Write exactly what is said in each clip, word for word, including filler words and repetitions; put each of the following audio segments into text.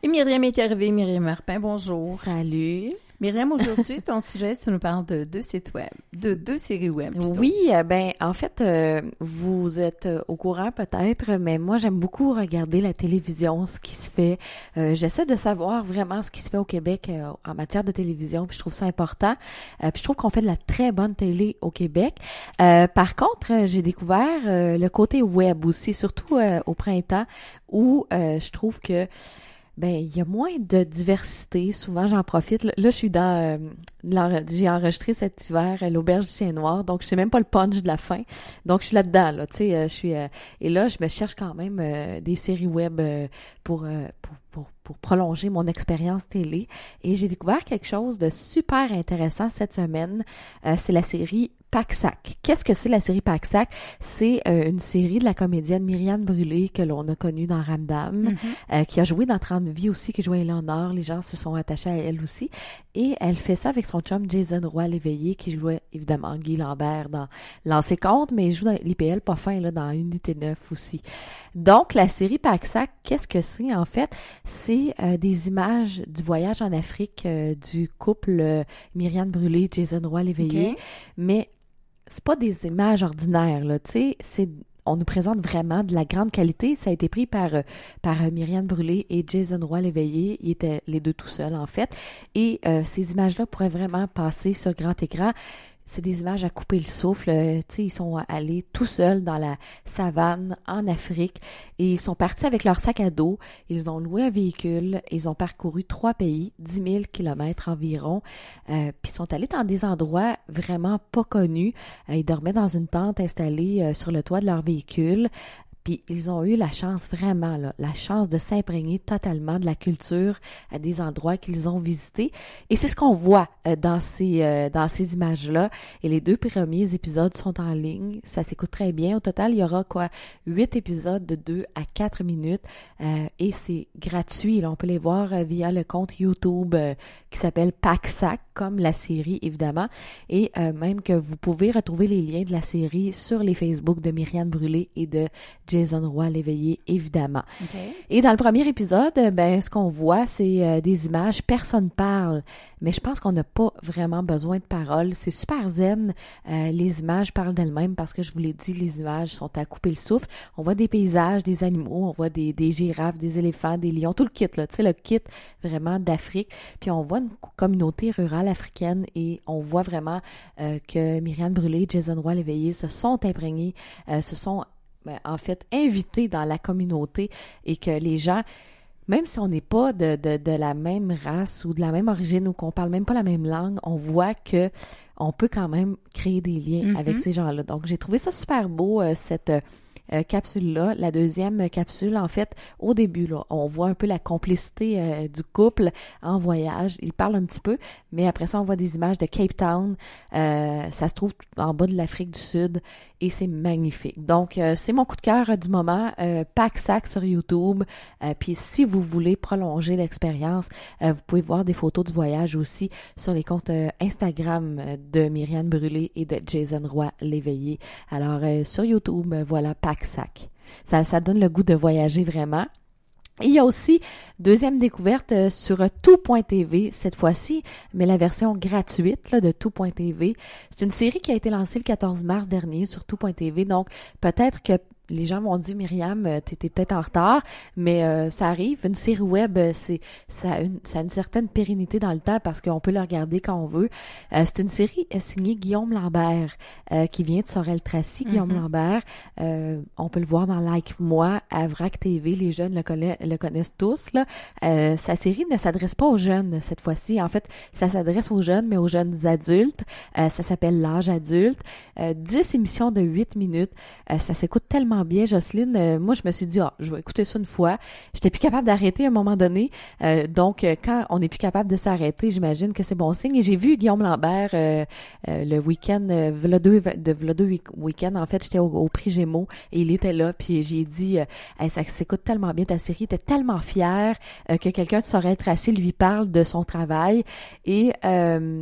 Et Myriam est arrivée, Myriam Marpin, bonjour. Salut. Myriam, aujourd'hui, ton sujet, tu nous parles de deux sites web, de deux séries web. Plutôt. Oui, euh, ben en fait, euh, vous êtes euh, au courant peut-être, mais moi j'aime beaucoup regarder la télévision, ce qui se fait. Euh, j'essaie de savoir vraiment ce qui se fait au Québec euh, en matière de télévision, puis je trouve ça important. Euh, puis je trouve qu'on fait de la très bonne télé au Québec. Euh, par contre, euh, j'ai découvert euh, le côté web aussi, surtout euh, au printemps, où euh, je trouve que ben il y a moins de diversité. Souvent, j'en profite. Là, là je suis dans... Euh, j'ai enregistré cet hiver euh, l'Auberge du Chien Noir, donc je sais même pas le punch de la fin. Donc, je suis là-dedans, là. Tu sais, euh, je suis... Euh, et là, je me cherche quand même euh, des séries web euh, pour, euh, pour, pour, pour prolonger mon expérience télé. Et j'ai découvert quelque chose de super intéressant cette semaine. Euh, c'est la série Pack-Sac. Qu'est-ce que c'est la série Pack-Sac? C'est euh, une série de la comédienne Myriam Brûlé que l'on a connue dans Ramdam, mm-hmm. euh, qui a joué dans trente vies aussi, qui jouait Éléonore. Les gens se sont attachés à elle aussi. Et elle fait ça avec son chum Jason Roy-Léveillé, qui jouait évidemment Guy Lambert dans Lancez compte, mais il joue dans l'I P L pas fin là, dans Unité neuf aussi. Donc, la série Pack-Sac, qu'est-ce que c'est en fait? C'est euh, des images du voyage en Afrique euh, du couple euh, Myriam Brûlé, Jason Roy-Léveillé, okay. Mais c'est pas des images ordinaires, là, tu sais, c'est, on nous présente vraiment de la grande qualité. Ça a été pris par, par Myriam Brûlé et Jason Roy-Léveillé. Ils étaient les deux tout seuls, en fait. Et euh, ces images-là pourraient vraiment passer sur grand écran. C'est des images à couper le souffle. Tu sais, ils sont allés tout seuls dans la savane en Afrique et ils sont partis avec leur sac à dos. Ils ont loué un véhicule. Ils ont parcouru trois pays, dix mille kilomètres environ. Euh, puis ils sont allés dans des endroits vraiment pas connus. Euh, ils dormaient dans une tente installée euh, sur le toit de leur véhicule. Puis ils ont eu la chance vraiment, là, la chance de s'imprégner totalement de la culture à des endroits qu'ils ont visités. Et c'est ce qu'on voit euh, dans ces euh, dans ces images-là. Et les deux premiers épisodes sont en ligne. Ça s'écoute très bien. Au total, il y aura quoi huit épisodes de deux à quatre minutes. Euh, et c'est gratuit. Là, on peut les voir euh, via le compte YouTube euh, qui s'appelle Pack-Sac, comme la série, évidemment. Et euh, même que vous pouvez retrouver les liens de la série sur les Facebook de Myriam Brûlé et de Jason Roy-Léveillé, évidemment. Okay. Et dans le premier épisode, ben ce qu'on voit, c'est euh, des images. Personne parle, mais je pense qu'on n'a pas vraiment besoin de paroles. C'est super zen. Euh, les images parlent d'elles-mêmes parce que je vous l'ai dit, les images sont à couper le souffle. On voit des paysages, des animaux, on voit des, des girafes, des éléphants, des lions, tout le kit, là, tu sais, le kit vraiment d'Afrique. Puis on voit une communauté rurale africaine et on voit vraiment euh, que Myriam Brûlé et Jason Roy-Léveillé se sont imprégnés, euh, se sont en fait, invités dans la communauté et que les gens, même si on n'est pas de, de, de la même race ou de la même origine ou qu'on parle même pas la même langue, on voit que on peut quand même créer des liens mm-hmm. avec ces gens-là. Donc, j'ai trouvé ça super beau, euh, cette euh, capsule-là. La deuxième capsule, en fait, au début, là, on voit un peu la complicité euh, du couple en voyage. Ils parlent un petit peu, mais après ça, on voit des images de Cape Town. Euh, ça se trouve en bas de l'Afrique du Sud et c'est magnifique. Donc, euh, c'est mon coup de cœur euh, du moment. Euh, Pack-Sac sur YouTube. Euh, puis, si vous voulez prolonger l'expérience, euh, vous pouvez voir des photos du voyage aussi sur les comptes euh, Instagram de Myriam Brûlé et de Jason Roy-Léveillé. Alors, euh, sur YouTube, euh, voilà, Pack-Sac. Ça, ça donne le goût de voyager vraiment. Et il y a aussi, deuxième découverte euh, sur tout point t v cette fois-ci, mais la version gratuite là, de tout point t v. C'est une série qui a été lancée le quatorze mars dernier sur tout point t v, donc peut-être que les gens m'ont dit, Myriam, t'étais peut-être en retard, mais euh, ça arrive. Une série web, c'est ça a, une, ça a une certaine pérennité dans le temps parce qu'on peut le regarder quand on veut. Euh, c'est une série signée Guillaume Lambert, euh, qui vient de Sorel-Tracy, mm-hmm. Guillaume Lambert. Euh, on peut le voir dans Like Moi, à Vrac T V. Les jeunes le, connaissent, le connaissent tous. Là. Euh, sa série ne s'adresse pas aux jeunes cette fois-ci. En fait, ça s'adresse aux jeunes, mais aux jeunes adultes. Euh, ça s'appelle L'âge adulte. Euh, dix émissions de huit minutes. Euh, ça s'écoute tellement bien, Jocelyne. Euh, moi, je me suis dit, ah, je vais écouter ça une fois. J'étais plus capable d'arrêter à un moment donné. Euh, donc, euh, quand on n'est plus capable de s'arrêter, j'imagine que c'est bon signe. Et j'ai vu Guillaume Lambert euh, euh, le week-end, euh, v'là deux, de v'là deux week-end. En fait, j'étais au, au prix Gémeaux et il était là. Puis j'ai dit, euh, hey, ça s'écoute tellement bien ta série. Il était tellement fier euh, que quelqu'un de Sorel-Tracy lui parle de son travail. Et euh,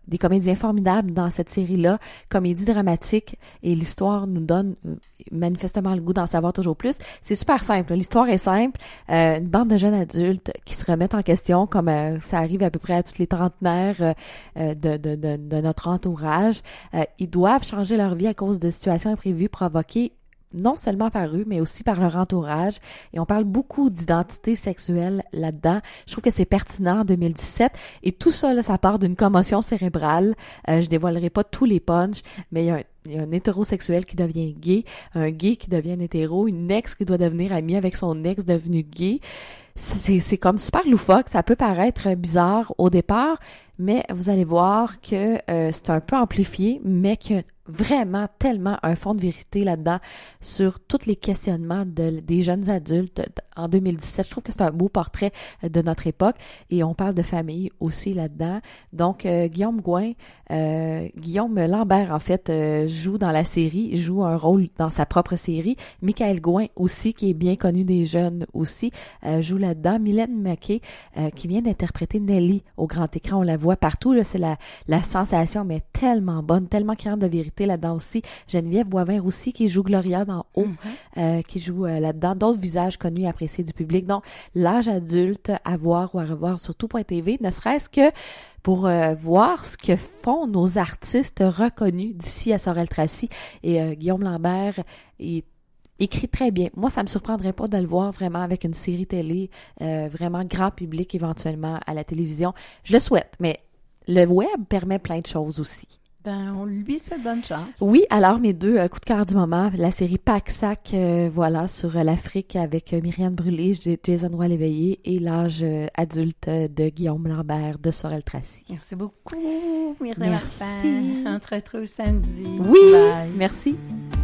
des comédiens formidables dans cette série-là, comédie dramatique, et l'histoire nous donne euh, manifestement le goût d'en savoir toujours plus. C'est super simple. L'histoire est simple. Euh, une bande de jeunes adultes qui se remettent en question, comme euh, ça arrive à peu près à tous les trentenaires euh, de, de, de, de notre entourage. Euh, ils doivent changer leur vie à cause de situations imprévues provoquées non seulement par eux, mais aussi par leur entourage. Et on parle beaucoup d'identité sexuelle là-dedans. Je trouve que c'est pertinent en deux mille dix-sept. Et tout ça, là, ça part d'une commotion cérébrale. Euh, je dévoilerai pas tous les punchs, mais il y a un Il y a un hétérosexuel qui devient gay, un gay qui devient un hétéro, une ex qui doit devenir amie avec son ex devenu gay. C'est, c'est comme super loufoque, ça peut paraître bizarre au départ, mais vous allez voir que euh, c'est un peu amplifié, mais qu'il y a vraiment tellement un fond de vérité là-dedans sur tous les questionnements de, des jeunes adultes en deux mille dix-sept. Je trouve que c'est un beau portrait de notre époque et on parle de famille aussi là-dedans. Donc, euh, Guillaume Gouin, euh, Guillaume Lambert, en fait, euh, joue dans la série, joue un rôle dans sa propre série. Michael Gouin aussi, qui est bien connu des jeunes aussi, euh, joue là-dedans. Mylène Maquet, euh, qui vient d'interpréter Nelly au grand écran. On la voit partout, là, c'est la, la sensation, mais tellement bonne, tellement criante de vérité là-dedans aussi. Geneviève Boivin-Roussy, qui joue Gloria dans Haut, mm-hmm. euh, qui joue euh, là-dedans. D'autres visages connus et appréciés du public. Donc, l'âge adulte à voir ou à revoir sur tout point t v, ne serait-ce que pour euh, voir ce que font nos artistes reconnus d'ici à Sorel-Tracy. Et euh, Guillaume Lambert est écrit très bien. Moi, ça me surprendrait pas de le voir vraiment avec une série télé, euh, vraiment grand public éventuellement à la télévision. Je le souhaite, mais le web permet plein de choses aussi. Ben, on lui souhaite bonne chance. Oui, alors mes deux euh, coups de cœur du moment, la série Pack-Sac, euh, voilà, sur euh, l'Afrique avec euh, Myriam Brûlé, Jason Roy-Léveillé et l'âge euh, adulte euh, de Guillaume Lambert de Sorel-Tracy. Merci beaucoup, Myriam. Merci. On te retrouve samedi. Oui, Bye. merci.